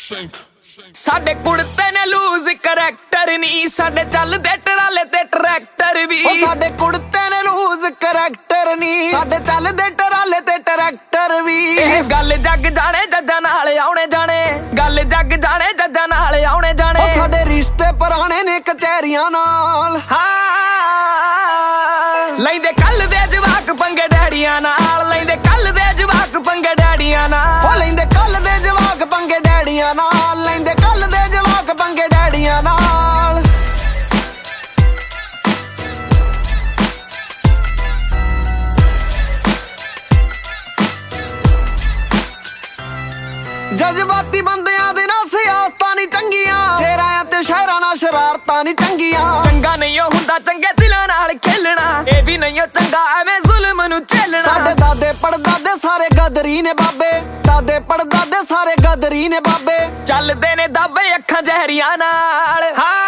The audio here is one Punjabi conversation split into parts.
ਸਾਡੇ ਕੁੜਤੇ ਨੇ ਲੂਜ਼ ਕਰੈਕਟਰ ਨੀ, ਸਾਡੇ ਚੱਲਦੇ ਟਰਾਲੇ ਤੇ ਟਰੈਕਟਰ ਵੀ। ਉਹ ਸਾਡੇ ਕੁੜਤੇ ਨੇ ਲੂਜ਼ ਕਰੈਕਟਰ ਨੀ, ਸਾਡੇ ਚੱਲਦੇ ਟਰਾਲੇ ਤੇ ਟਰੈਕਟਰ ਵੀ। ਇਹ ਗੱਲ ਜੱਗ ਜਾਣੇ ਜੱਜਾਂ ਨਾਲ ਆਉਣੇ ਜਾਣੇ, ਗੱਲ ਜੱਗ ਜਾਣੇ ਜੱਜਾਂ ਨਾਲ ਆਉਣੇ ਜਾਣੇ। ਉਹ ਸਾਡੇ ਰਿਸ਼ਤੇ ਪੁਰਾਣੇ ਨੇ ਕਚਹਿਰੀਆਂ ਨਾਲ, ਲੈਂਦੇ ਕੱਲ ਦੇ ਜਵਾਕ ਪੰਗੇ ਡੈਡੀਆਂ ਨਾਲ, ਲੈਂਦੇ ਕੱਲ ਦੇ ਜਵਾਕ ਪੰਗੇ ਡੈਡੀਆਂ ਨਾਲ। ਉਹ ਲੈਂਦੇ ਕੱਲ ਦੇ ਜਵਾਕ ਪੰਗੇ ਡੈਡੀਆਂ ਨਾਲ, ਲੈਂਦੇ ਕੱਲ ਦੇ ਜਵਾਕ ਪੰਗੇ ਡੈਡੀਆਂ ਨਾਲ। ਜਜ਼ਬਾਤੀ ਬੰਦਿਆਂ ਦੇ ਨਾਲ ਸਿਆਸਤਾਂ ਨਹੀਂ ਚੰਗੀਆਂ, ਸ਼ੇਰਾਂ ਤੇ ਸ਼ਹਿਰਾਂ ਨਾਲ ਸ਼ਰਾਰਤਾਂ ਨਹੀਂ ਚੰਗੀਆਂ। ਚੰਗਾ ਨਹੀਂ ਉਹ ਹੁੰਦਾ ਚੰਗੇ ਦਿਲਾਂ ਨਾਲ ਖੇਲਣਾ, ਇਹ ਵੀ ਨਹੀਂ ਉਹ ਚੰਗਾ ਐਵੇਂ ਜ਼ੁਲਮ ਨੂੰ ਝੇਲਣਾ। ਸਾਡੇ ਦਾਦੇ ਪੜਦਾਦੇ ਸਾਰੇ ਗਦਰੀ ਨੇ ਬਾਬੇ, ਦਾਦੇ ਪੜਦਾਦੇ ਸਾਰੇ ਗਦਰੀ ਨੇ ਬਾਬੇ। ਚੱਲਦੇ ਨੇ ਦਾਬੇ ਅੱਖਾਂ ਜ਼ਹਿਰੀਆਂ ਨਾਲ,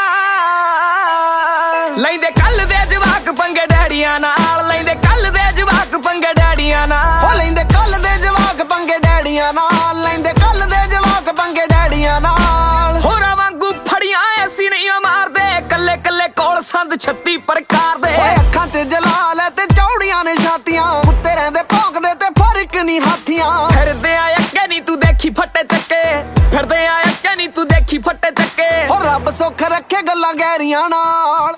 ਲੈਂਦੇ ਕੱਲ ਦੇ ਜਵਾਕ ਪੰਗੇ ਡੈਡੀਆਂ ਨਾਲ, ਲੈਂਦੇ ਕੱਲ ਦੇ ਜਵਾਕ ਪੰਗੇ ਡੈਡੀਆਂ ਨਾਲ। ਉਹ ਲੈਂਦੇ ਕੱਲ ਦੇ ਜਵਾਕ ਪੰਗੇ ਡੈਡੀਆਂ ਨਾਲ, ਲੈਂਦੇ ਕੱਲ ਦੇ ਜਵਾਕ ਪੰਗੇ ਡੈਡੀਆਂ ਨਾਲ। ਹੋਰਾਂ ਵਾਂਗੂ ਫੜੀਆਂ ਐਸੀ ਨਹੀਂ ਮਾਰਦੇ, ਕੱਲੇ ਕੱਲੇ ਕੋਲ ਸੰਦ 36 ਪ੍ਰਕਾਰ ਦੇ। ਓਏ ਅੱਖਾਂ 'ਚ ਜਲਾਲ ਹੈ ਤੇ ਚੌੜੀਆਂ ਨੇ ਛਾਤੀਆਂ, ਉੱਤੇ ਰਹਿੰਦੇ ਭੌਂਕਦੇ ਤੇ ਫਰਕ ਨਹੀਂ ਹਾਥੀਆਂ। ਫਿਰਦੇ ਆ ਅੱਗੇ ਨੀ ਤੂੰ ਦੇਖੀ ਫੱਟੇ ਚੱਕੇ, ਫਿਰਦੇ ਆ ਅੱਗੇ ਨੀ ਤੂੰ ਦੇਖੀ ਫੱਟੇ ਚੱਕੇ। ਉਹ ਰੱਬ ਸੁੱਖ ਰੱਖੇ ਗੱਲਾਂ ਗਹਿਰੀਆਂ ਨਾਲ।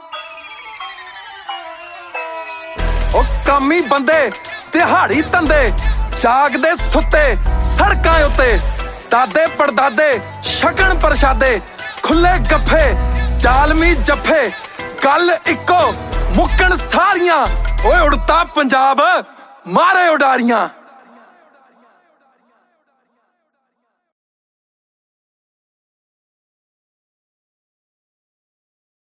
ਉਹ ਕਾਮੀ ਬੰਦੇ ਦਿਹਾੜੀ ਧੰਦੇ, ਜਾਗਦੇ ਸੁੱਤੇ ਸੜਕਾਂ ਉੱਤੇ। ਦਾਦੇ ਪੜਦਾਦੇ ਸ਼ਗਨ ਪ੍ਰਸ਼ਾਦੇ, ਖੁੱਲੇ ਗੱਫੇ ਜ਼ਾਲਮੀ ਜੱਫੇ। ਗੱਲ ਇੱਕੋ ਮੁੱਕਣ ਸਾਰੀਆਂ, ਓਏ ਉੜਤਾ ਪੰਜਾਬ ਮਾਰੇ ਉਡਾਰੀਆਂ।